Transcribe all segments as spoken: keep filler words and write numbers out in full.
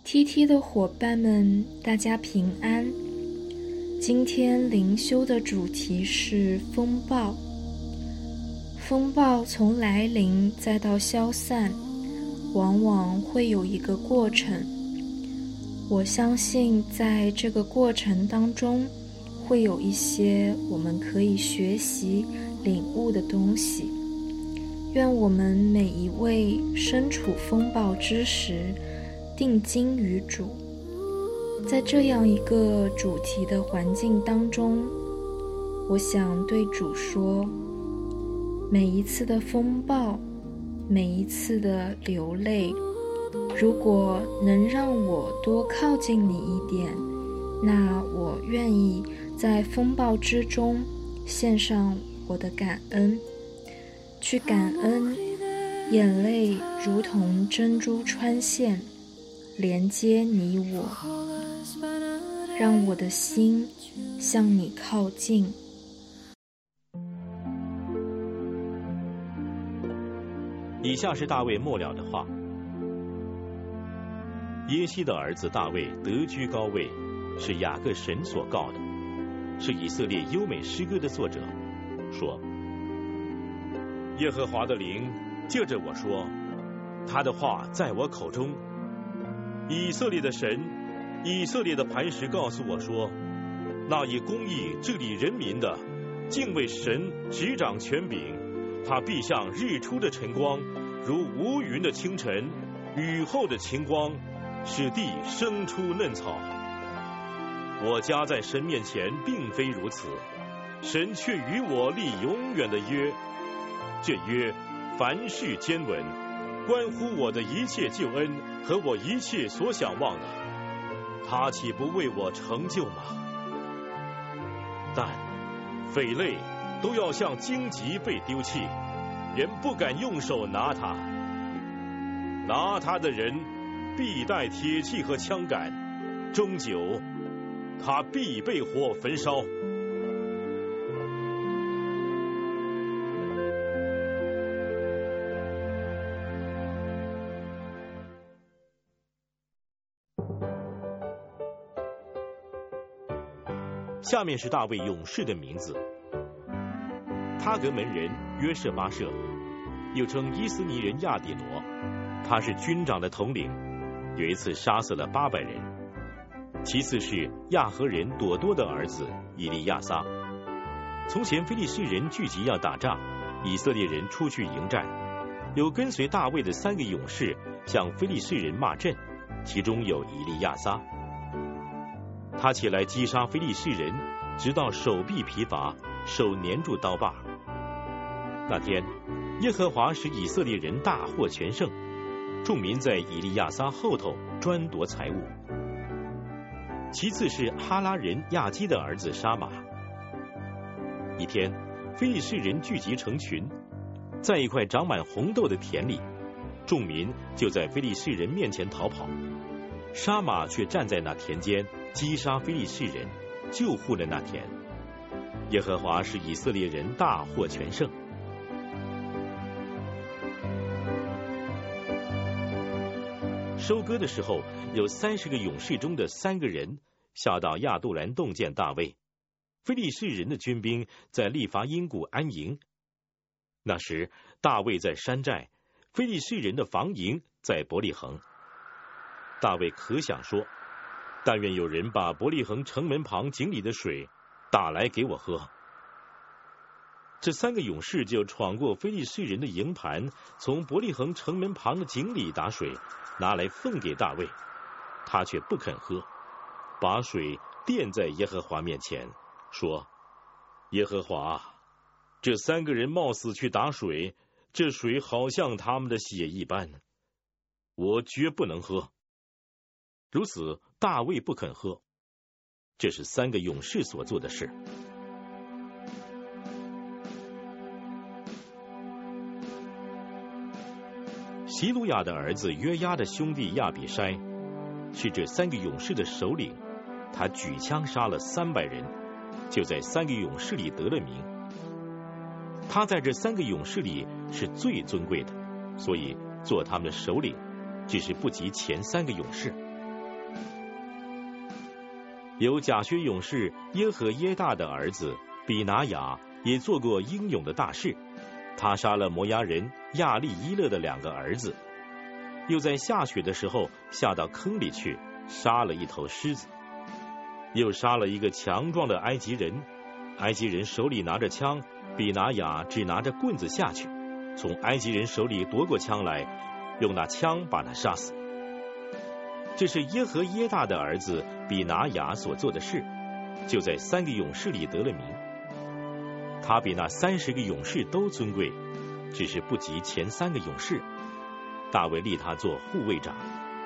T T 的伙伴们，大家平安。今天灵修的主题是风暴。风暴从来临再到消散，往往会有一个过程。我相信在这个过程当中，会有一些我们可以学习、领悟的东西。愿我们每一位身处风暴之时，定睛于主。在这样一个主题的环境当中，我想对主说，每一次的风暴，每一次的流泪，如果能让我多靠近你一点，那我愿意在风暴之中献上我的感恩，去感恩眼泪如同珍珠穿线，连接你我，让我的心向你靠近。 以下是大卫末了的话。耶西的儿子大卫得居高位，是雅各神所告的，是以色列优美诗歌的作者，说：耶和华的灵借着我说，他的话在我口中。以色列的神，以色列的磐石告诉我说，那以公义治理人民的，敬畏神，执掌权柄，他必像日出的晨光，如无云的清晨，雨后的晴光，使地生出嫩草。我家在神面前并非如此，神却与我立永远的约，这约凡事坚稳，关乎我的一切救恩和我一切所想望的，他岂不为我成就吗？但匪类都要像荆棘被丢弃，人不敢用手拿它。拿它的人必带铁器和枪杆，终久他必被火焚烧。下面是大卫勇士的名字：他革门人约舍巴舍，又称伊斯尼人亚底挪，他是军长的统领，有一次杀死了八百人。其次是亚和人朵多的儿子以利亚撒。从前非利士人聚集要打仗，以色列人出去迎战，有跟随大卫的三个勇士向非利士人骂阵，其中有以利亚撒。他起来击杀非利士人，直到手臂疲乏，手粘住刀把。那天耶和华使以色列人大获全胜，众民在以利亚撒后头专夺财物。其次是哈拉人亚基的儿子沙马。一天非利士人聚集成群，在一块长满红豆的田里，众民就在非利士人面前逃跑，沙马却站在那田间击杀非利士人，救护了那田。耶和华使以色列人大获全胜。收割的时候，有三十个勇士中的三个人下到亚杜兰洞见大卫。非利士人的军兵在利伐因谷安营。那时大卫在山寨，非利士人的防营在伯利恒。大卫可想说，但愿有人把伯利恒城门旁井里的水打来给我喝。这三个勇士就闯过非利士人的营盘，从伯利恒城门旁的井里打水，拿来奉给大卫，他却不肯喝，把水垫在耶和华面前，说：耶和华，这三个人冒死去打水，这水好像他们的血一般，我绝不能喝。如此大卫不肯喝。这是三个勇士所做的事。希鲁雅的儿子约押的兄弟亚比筛是这三个勇士的首领，他举枪杀了三百人，就在三个勇士里得了名。他在这三个勇士里是最尊贵的，所以做他们的首领，只是不及前三个勇士。 有贾薛勇士耶和耶大的儿子比拿雅也做过英勇的大事，他杀了摩押人亚利伊勒的两个儿子，又在下雪的时候下到坑里去，杀了一头狮子，又杀了一个强壮的埃及人，埃及人手里拿着枪，比拿雅只拿着棍子下去，从埃及人手里夺过枪来，用那枪把他杀死。这是耶和耶大的儿子比拿雅所做的事，就在三个勇士里得了名。他比那三十个勇士都尊贵，只是不及前三个勇士。大卫立他做护卫长。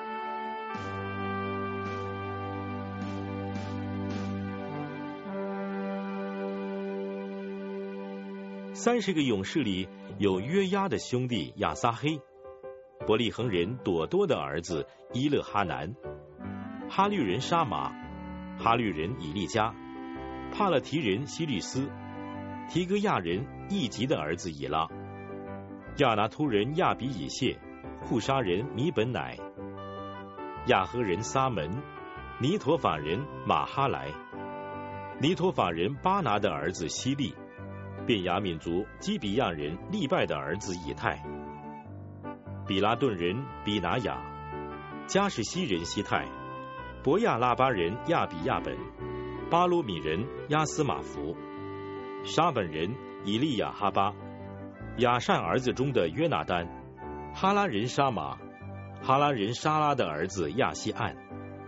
三十个勇士里有约押的兄弟亚撒黑，伯利恒人朵多的儿子伊勒哈南，哈律人沙马，哈律人以利加，帕勒提人希律斯，提格亚人易吉的儿子以拉，亚拿突人亚比以谢，户沙人米本乃，亚和人撒门，尼陀法人马哈莱，尼陀法人巴拿的儿子希利，便雅悯族基比亚人利拜的儿子以太，比拉顿人比拿雅，加什西人西泰，伯亚拉巴人亚比亚本，巴鲁米人亚斯马福，沙本人以利亚哈巴，亚善儿子中的约拿丹，哈拉人沙马，哈拉人沙拉的儿子亚西岸，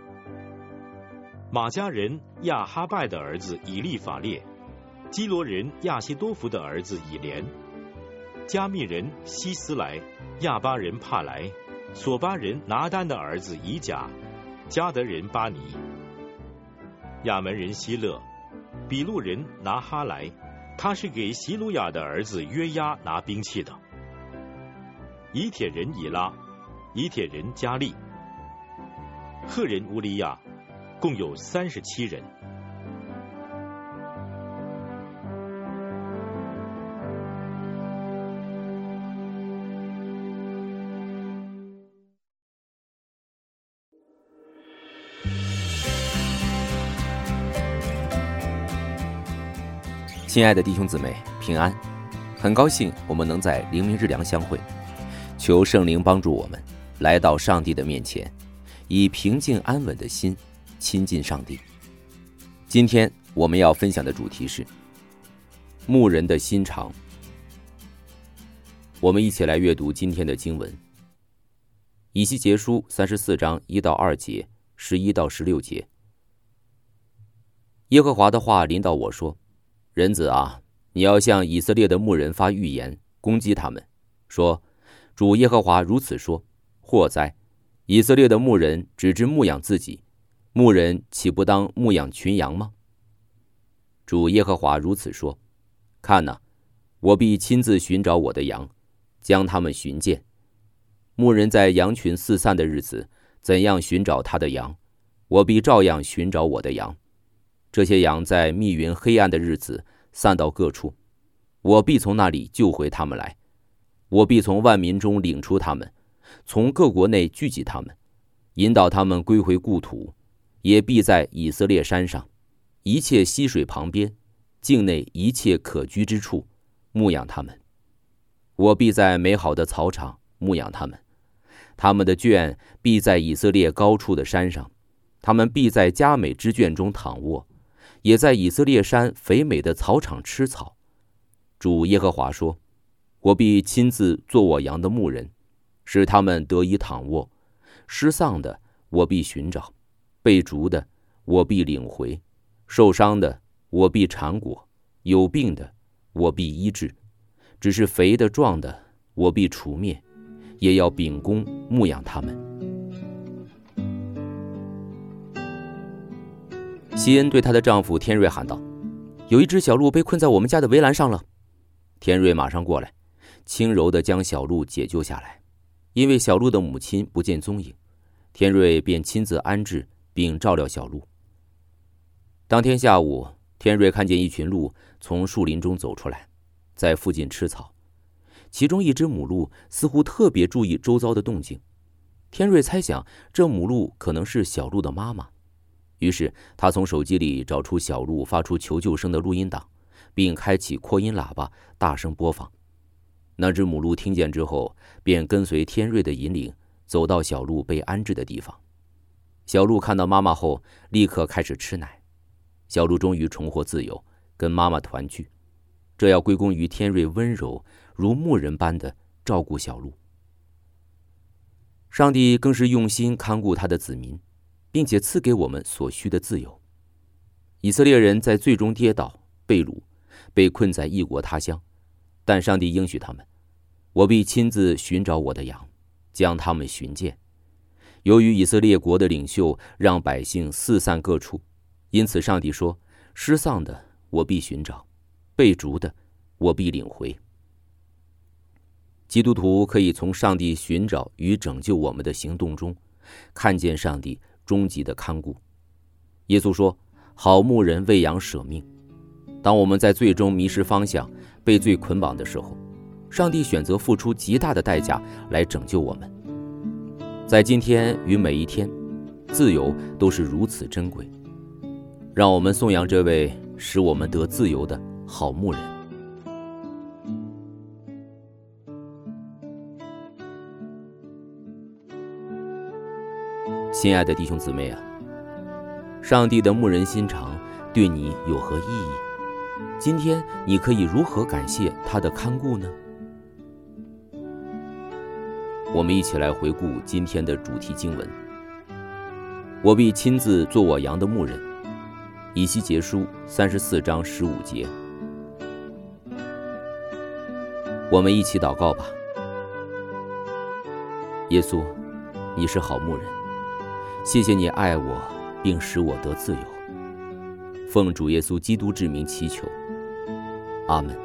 马加人亚哈拜的儿子以利法列，基罗人亚西多弗的儿子以连，加密人希斯莱，亚巴人帕莱，索巴人拿丹的儿子以甲，加德人巴尼，亚门人希勒，比路人拿哈莱，他是给席鲁雅的儿子约押拿兵器的，以铁人以拉，以铁人加利，赫人乌利亚，共有三十七人。 亲爱的弟兄姊妹，平安！很高兴我们能在灵明日粮相会，求圣灵帮助我们来到上帝的面前，以平静安稳的心亲近上帝。今天我们要分享的主题是牧人的心肠。我们一起来阅读今天的经文，以西结书三十四章一到二节，十一到十六节。耶和华的话临到我说，人子啊，你要向以色列的牧人发预言，攻击他们，说，主耶和华如此说，祸哉！以色列的牧人只知牧养自己，牧人岂不当牧养群羊吗？主耶和华如此说，看哪，我必亲自寻找我的羊，将他们寻见。牧人在羊群四散的日子，怎样寻找他的羊，我必照样寻找我的羊。这些羊在密云黑暗的日子散到各处，我必从那里救回他们来，我必从万民中领出他们，从各国内聚集他们，引导他们归回故土，也必在以色列山上一切溪水旁边境内一切可居之处牧养他们。我必在美好的草场牧养他们，他们的圈必在以色列高处的山上，他们必在佳美之圈中躺卧，也在以色列山肥美的草场吃草。主耶和华说，我必亲自做我羊的牧人，使他们得以躺卧，失丧的我必寻找，被逐的我必领回，受伤的我必缠裹，有病的我必医治，只是肥的壮的我必除灭，也要秉公牧养他们。西恩对她的丈夫天瑞喊道，有一只小鹿被困在我们家的围栏上了。天瑞马上过来，轻柔地将小鹿解救下来。因为小鹿的母亲不见踪影，天瑞便亲自安置并照料小鹿。当天下午，天瑞看见一群鹿从树林中走出来，在附近吃草，其中一只母鹿似乎特别注意周遭的动静。天瑞猜想这母鹿可能是小鹿的妈妈， 于是他从手机里找出小鹿发出求救声的录音档，并开启扩音喇叭，大声播放。那只母鹿听见之后，便跟随天瑞的引领，走到小鹿被安置的地方。小鹿看到妈妈后，立刻开始吃奶。小鹿终于重获自由，跟妈妈团聚。这要归功于天瑞温柔如牧人般的照顾小鹿。上帝更是用心看顾他的子民，并且赐给我们所需的自由。以色列人在最终跌倒、被掳，被困在异国他乡，但上帝应许他们：我必亲自寻找我的羊，将他们寻见。由于以色列国的领袖让百姓四散各处，因此上帝说：失丧的我必寻找，被逐的我必领回。基督徒可以从上帝寻找与拯救我们的行动中，看见上帝终极的看顾。耶稣说：好牧人为羊舍命。当我们在最终迷失方向、被罪捆绑的时候，上帝选择付出极大的代价来拯救我们。在今天与每一天，自由都是如此珍贵。让我们颂扬这位使我们得自由的好牧人。亲爱的弟兄姊妹啊，上帝的牧人心肠对你有何意义？今天你可以如何感谢他的看顾呢？我们一起来回顾今天的主题经文：我必亲自做我羊的牧人。以西结书三十四章十五节。我们一起祷告吧。耶稣，你是好牧人，谢谢你爱我，并使我得自由。奉主耶稣基督之名祈求，阿们。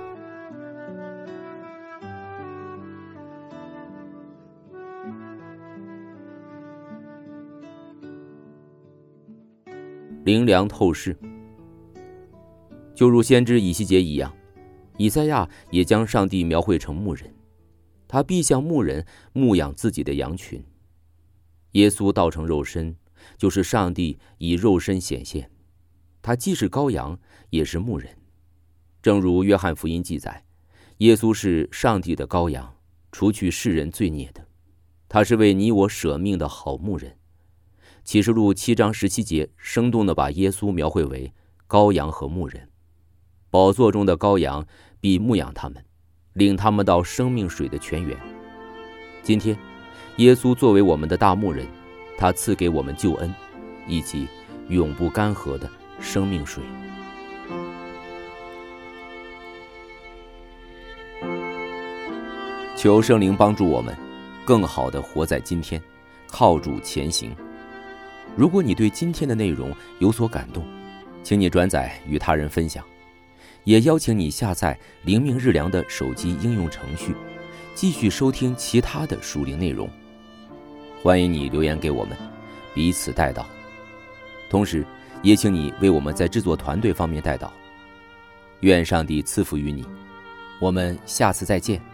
灵粮透视。就如先知以西结一样，以赛亚也将上帝描绘成牧人，他必像牧人牧养自己的羊群。耶稣道成肉身，就是上帝以肉身显现，他既是羔羊，也是牧人。正如约翰福音记载，耶稣是上帝的羔羊，除去世人罪孽的，他是为你我舍命的好牧人。启示录七章十七节生动地把耶稣描绘为羔羊和牧人，宝座中的羔羊必牧养他们，领他们到生命水的泉源。今天耶稣作为我们的大牧人，他赐给我们救恩以及永不干涸的生命水。求圣灵帮助我们更好地活在今天，靠主前行。如果你对今天的内容有所感动，请你转载与他人分享，也邀请你下载灵命日粮的手机应用程序，继续收听其他的属灵内容。欢迎你留言给我们，彼此代祷。同时也请你为我们在制作团队方面代祷。愿上帝赐福于你，我们下次再见。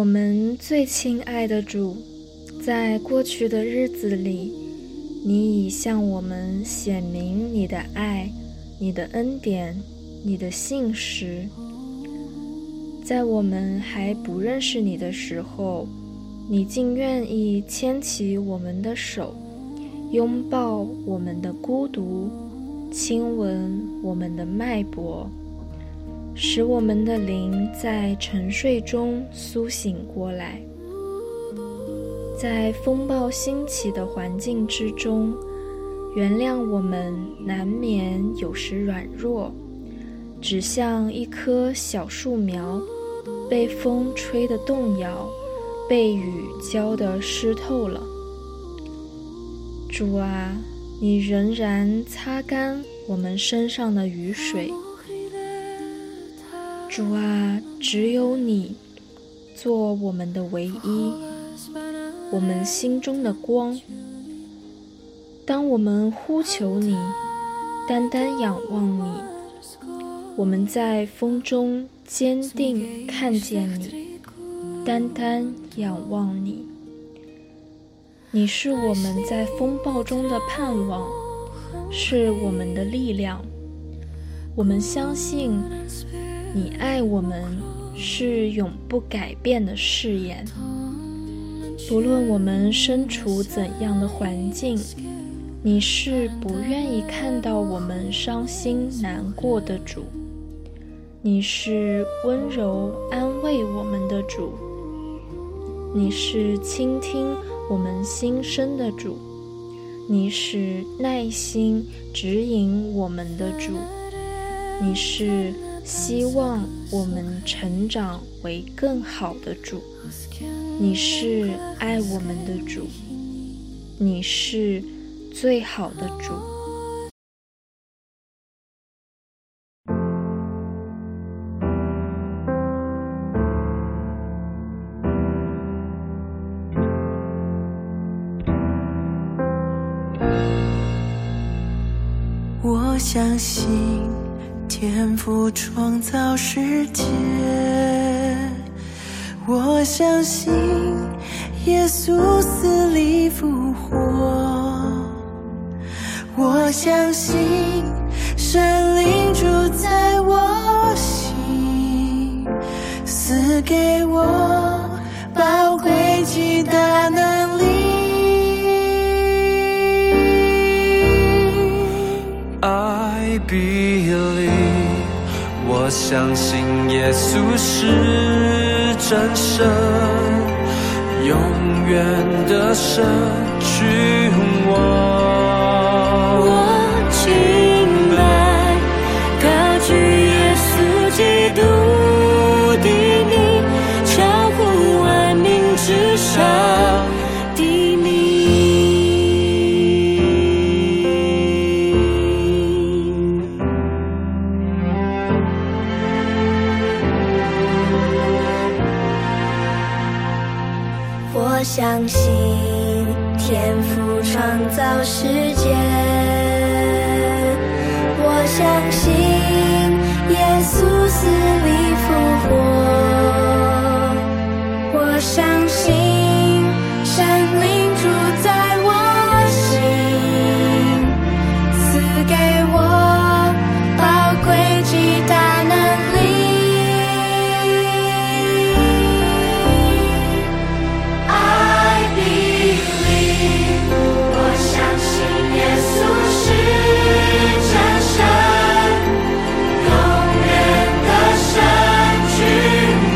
我们最亲爱的主，在过去的日子里，你已向我们显明你的爱、你的恩典、你的信实。在我们还不认识你的时候，你竟愿意牵起我们的手，拥抱我们的孤独，亲吻我们的脉搏，使我们的灵在沉睡中苏醒过来。在风暴兴起的环境之中，原谅我们难免有时软弱，只像一棵小树苗，被风吹得动摇，被雨浇得湿透了。主啊，你仍然擦干我们身上的雨水。主啊，只有你做我们的唯一，我们心中的光。当我们呼求你，单单仰望你，我们在风中坚定看见你，单单仰望你。你是我们在风暴中的盼望，是我们的力量。我们相信你爱我们是永不改变的誓言。不论我们身处怎样的环境，你是不愿意看到我们伤心难过的主。你是温柔安慰我们的主，你是倾听我们心声的主，你是耐心指引我们的主，你是希望我们成长为更好的主，你是爱我们的主，你是最好的主。 我相信天父创造世界，我相信耶稣死里复活，我相信神灵住在我心，赐给我宝贵极大能力。I believe， 我相信耶稣是真神，永远的神君王。我敬拜高举耶稣基督的名，超乎万民之上的名。我相信天父创造世界，我相信耶稣死里复活，我相信神灵住在我心，赐给我宝贵极大能力。真神，永远的神君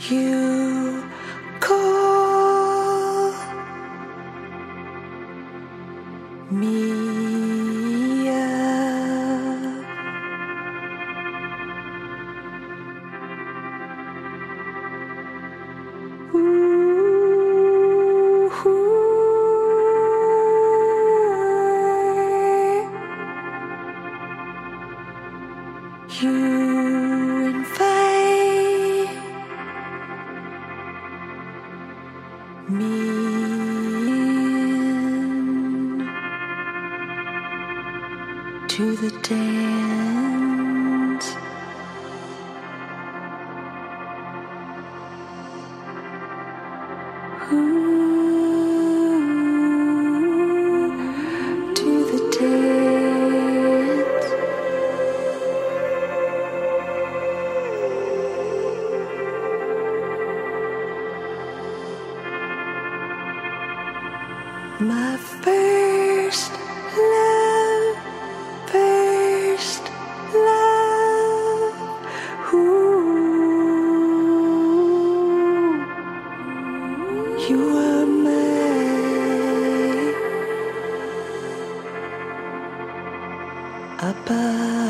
you call me up. Ooh, you invite me in to the dance. Ooh, to the dance. My first love, first love. Ooh, you are mine above.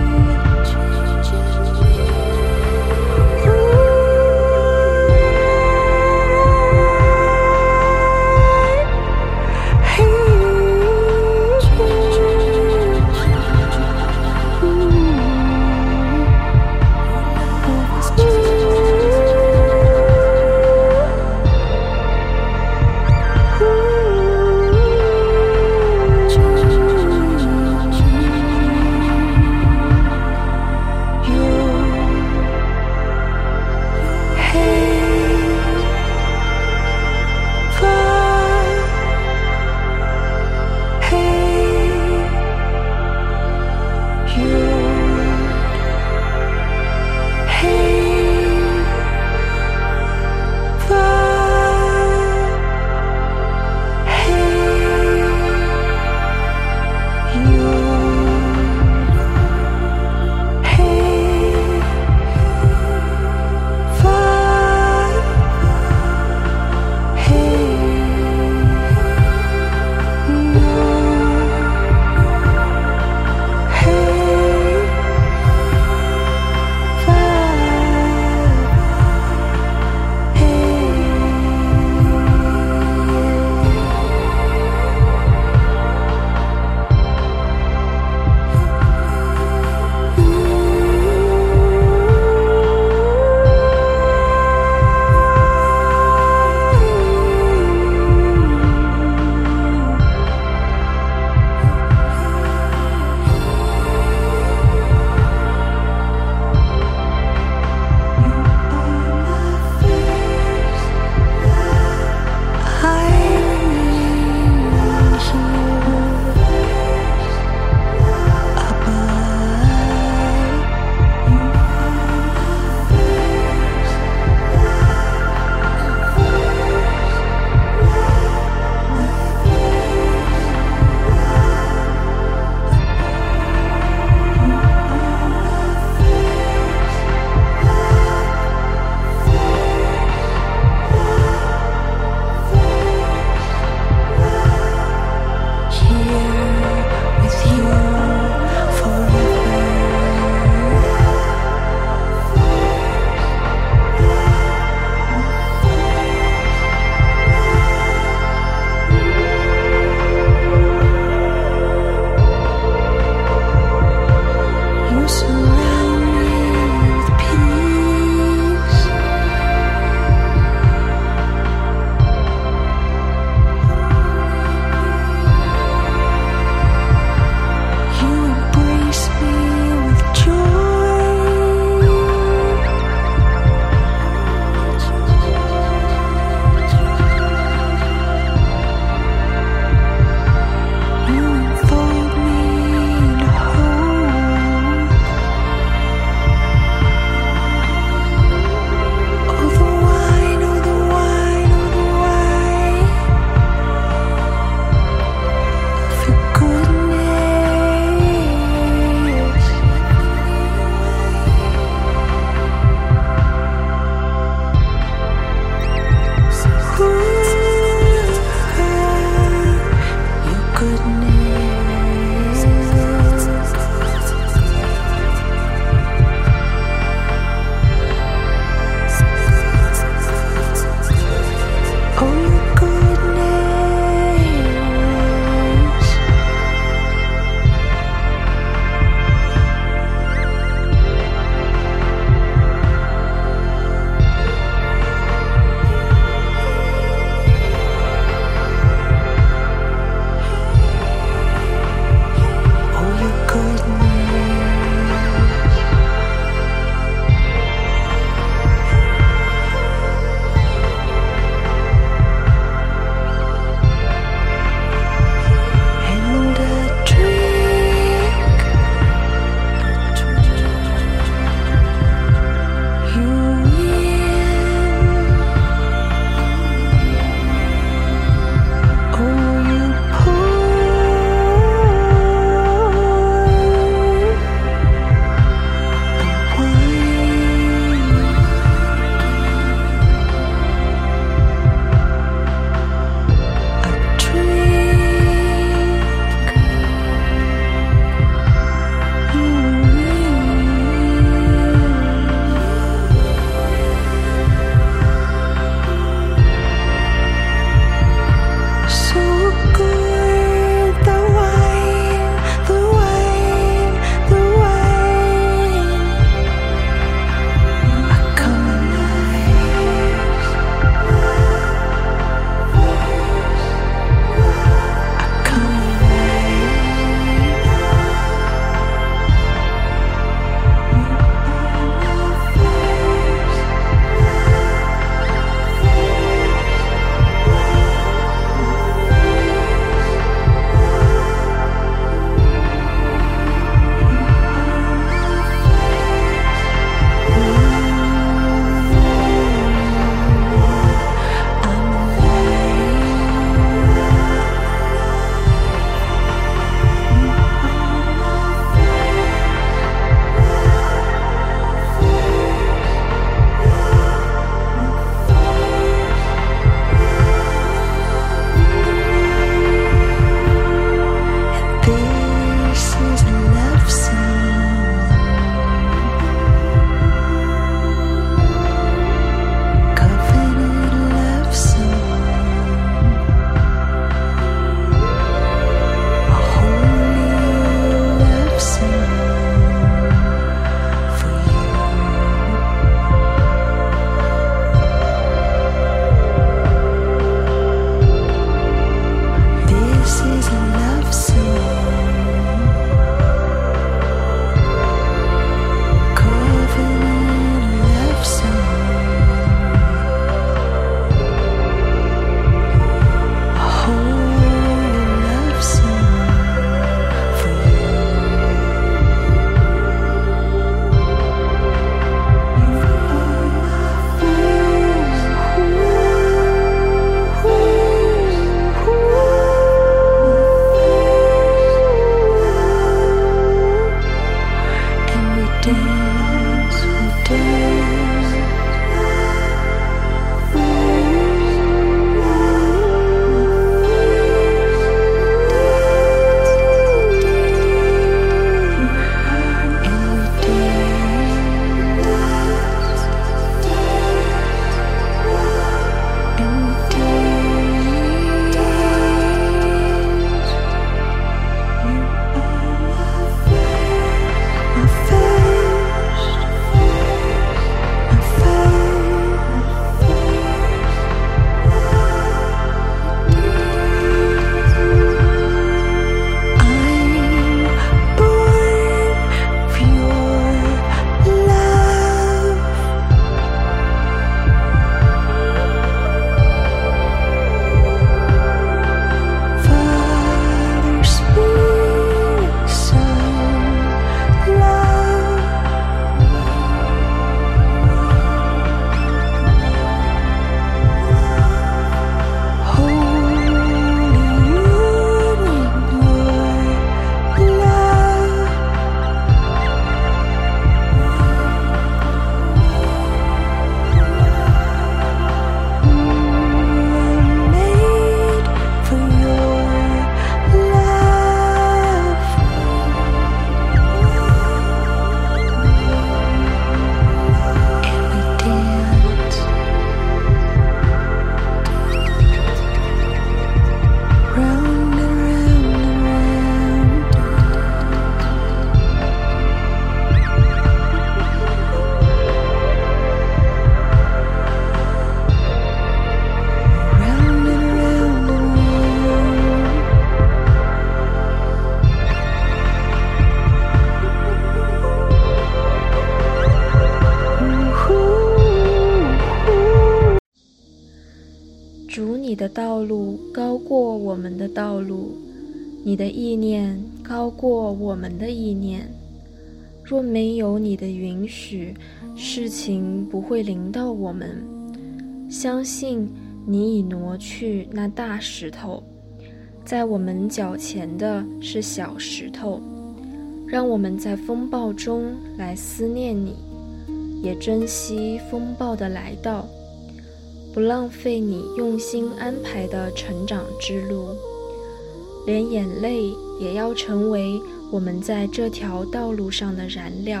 的道路高过我们的道路，你的意念高过我们的意念。若没有你的允许，事情不会临到我们。相信你已挪去那大石头，在我们脚前的是小石头。让我们在风暴中来思念你，也珍惜风暴的来到，不浪费你用心安排的成长之路。连眼泪也要成为我们在这条道路上的燃料。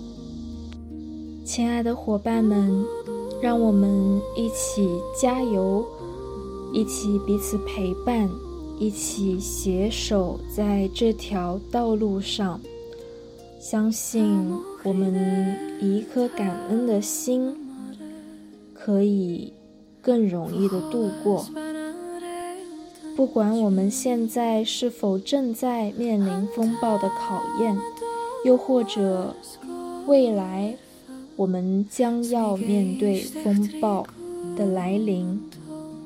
亲爱的伙伴们，让我们一起加油，一起彼此陪伴，一起携手在这条道路上。相信我们以一颗感恩的心，可以更容易地度过。不管我们现在是否正在面临风暴的考验，又或者未来我们将要面对风暴的来临，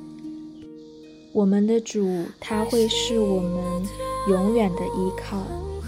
我们的主他会是我们永远的依靠。